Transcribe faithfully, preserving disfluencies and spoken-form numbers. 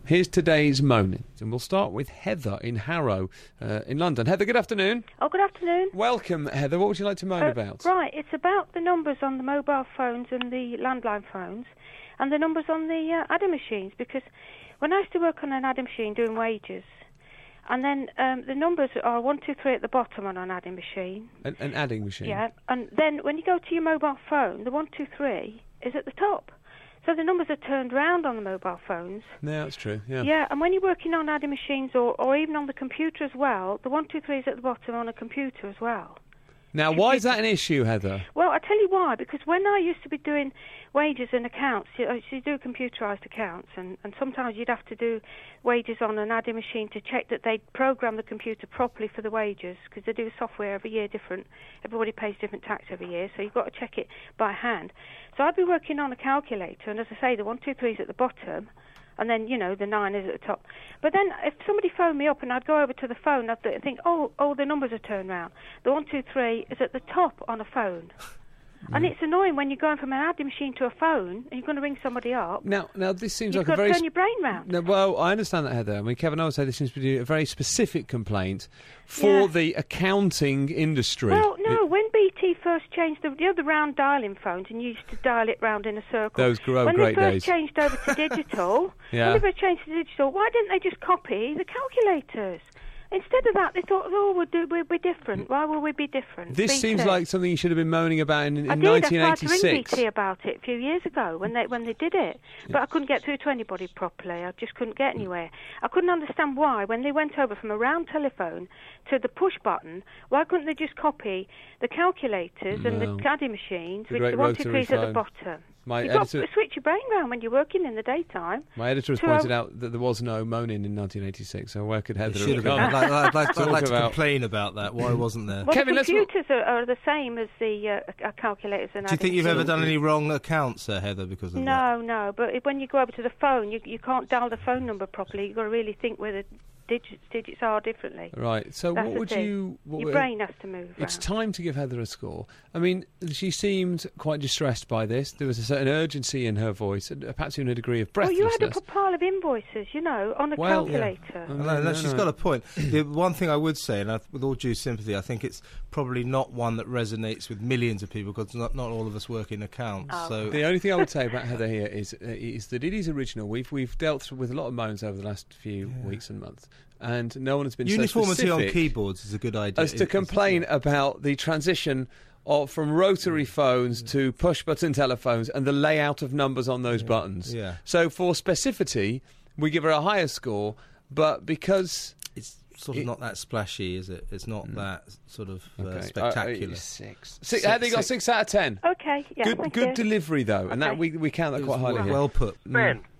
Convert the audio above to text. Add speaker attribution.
Speaker 1: Here's today's moaning, and we'll start with Heather in Harrow uh, in London. Heather, good afternoon.
Speaker 2: Oh, good afternoon.
Speaker 1: Welcome, Heather. What would you like to moan
Speaker 2: uh,
Speaker 1: about?
Speaker 2: Right, it's about the numbers on the mobile phones and the landline phones and the numbers on the uh, adding machines, because when I used to work on an adding machine doing wages, and then um, the numbers are one, two, three at the bottom on an adding machine.
Speaker 1: An, an adding machine?
Speaker 2: Yeah, and then when you go to your mobile phone, the one, two, three is at the top. So the numbers are turned round on the mobile phones.
Speaker 1: Yeah, that's true, yeah.
Speaker 2: Yeah, and when you're working on adding machines or, or even on the computer as well, the one, two, three is at the bottom on a computer as well.
Speaker 1: Now, why is that an issue, Heather?
Speaker 2: Well, I'll tell you why. Because when I used to be doing wages and accounts, you, know, you do computerised accounts, and, and sometimes you'd have to do wages on an adding machine to check that they'd program the computer properly for the wages, because they do software every year different. Everybody pays different tax every year, so you've got to check it by hand. So I'd be working on a calculator, and as I say, the one, two, three is at the bottom, and then, you know, the nine is at the top. But then if somebody phoned me up and I'd go over to the phone, I'd th- think, oh, oh, the numbers are turned round. The one, two, three is at the top on a phone. And it's annoying when you're going from an adding machine to a phone and you're going to ring somebody up.
Speaker 1: Now, now this seems
Speaker 2: You've
Speaker 1: like
Speaker 2: got
Speaker 1: a very...
Speaker 2: to turn your brain round.
Speaker 1: No, well, I understand that, Heather. I mean, Kevin, I would say this seems to be a very specific complaint for
Speaker 2: Yeah.
Speaker 1: the accounting industry.
Speaker 2: Well, no,
Speaker 1: It-
Speaker 2: when B T first changed the, the other round dialing phones and you used to dial it round in a circle.
Speaker 1: Those gro-
Speaker 2: when
Speaker 1: great
Speaker 2: they first
Speaker 1: days.
Speaker 2: changed over to digital,
Speaker 1: Yeah.
Speaker 2: when they first changed to digital, why didn't they just copy the calculators? Instead of that, they thought, oh, we'll, do, we'll be different. Why will we be different?
Speaker 1: This
Speaker 2: B T.
Speaker 1: seems like something you should have been moaning about in, in
Speaker 2: I did.
Speaker 1: nineteen
Speaker 2: I tried to ring B
Speaker 1: eighty-six.
Speaker 2: T about it a few years ago when they when they did it, but I couldn't get through to anybody properly. I just couldn't get anywhere. I couldn't understand why, when they went over from a round telephone to the push button, why couldn't they just copy the calculators and
Speaker 1: No.
Speaker 2: the caddy machines
Speaker 1: The
Speaker 2: with
Speaker 1: great
Speaker 2: the one, two,
Speaker 1: rotary
Speaker 2: threes at the
Speaker 1: phone.
Speaker 2: bottom?
Speaker 1: My
Speaker 2: You've got
Speaker 1: editor-
Speaker 2: to switch your brain round when you're working in the daytime.
Speaker 1: My editor has
Speaker 2: To,
Speaker 1: pointed
Speaker 2: uh,
Speaker 1: out that there was no moaning in nineteen eighty-six, so where could Heather
Speaker 3: It should
Speaker 1: have
Speaker 3: have been.
Speaker 1: come?
Speaker 3: I'd like, I'd like, I'd
Speaker 1: Talk
Speaker 3: like to
Speaker 1: about-
Speaker 3: complain about that. Why wasn't there?
Speaker 2: Well,
Speaker 1: Kevin,
Speaker 2: the
Speaker 1: let's not-
Speaker 2: computers are, are the same as the uh, uh, calculators and
Speaker 3: Do you think you've ever
Speaker 2: adding
Speaker 3: done
Speaker 2: machines.
Speaker 3: any wrong accounts, uh, Heather, because of that?
Speaker 2: No, no, but if, when you go over to the phone, you you can't dial the phone number properly. You've got to really think where the digits, digits are differently.
Speaker 1: Right, so
Speaker 2: That's
Speaker 1: what
Speaker 2: the
Speaker 1: would
Speaker 2: thing.
Speaker 1: you... What
Speaker 2: Your
Speaker 1: would-
Speaker 2: brain has to move
Speaker 1: It's
Speaker 2: round.
Speaker 1: time to give Heather a score. I mean, she seemed quite distressed by this. There was a certain urgency in her voice, and perhaps even a degree of
Speaker 2: Well,
Speaker 1: breathlessness.
Speaker 2: you had a p- pile of invoices, you know, on a
Speaker 1: Well,
Speaker 2: calculator.
Speaker 1: yeah.
Speaker 3: No, no,
Speaker 1: No,
Speaker 3: she's
Speaker 1: no.
Speaker 3: got a point. The one thing I would say, and I, with all due sympathy, I think it's probably not one that resonates with millions of people, because not, not all of us work in accounts.
Speaker 2: Oh.
Speaker 3: So
Speaker 1: The only thing I would say about Heather here is uh, is that it is original. We've we've dealt with a lot of moans over the last few weeks and months, and no one has been
Speaker 3: uniformity
Speaker 1: so
Speaker 3: on
Speaker 1: specific
Speaker 3: keyboards is a good idea.
Speaker 1: as to
Speaker 3: It-
Speaker 1: complain about the transition of, from rotary phones to push-button telephones and the layout of numbers on those buttons.
Speaker 3: Yeah.
Speaker 1: So for specificity, we give her a higher score, but because...
Speaker 3: It's sort of
Speaker 1: It-
Speaker 3: not that splashy, is it? It's not that sort of uh,
Speaker 1: Okay,
Speaker 3: spectacular.
Speaker 1: uh, six.
Speaker 3: Six-
Speaker 1: Heather, you got
Speaker 3: six.
Speaker 1: six out of ten.
Speaker 2: Okay, yeah,
Speaker 1: good
Speaker 2: thank
Speaker 1: good
Speaker 2: you.
Speaker 1: delivery, though, and that
Speaker 2: Okay.
Speaker 1: we, we count that
Speaker 3: It
Speaker 1: quite
Speaker 3: was
Speaker 1: highly
Speaker 3: well,
Speaker 1: here.
Speaker 3: well put.
Speaker 4: Ben,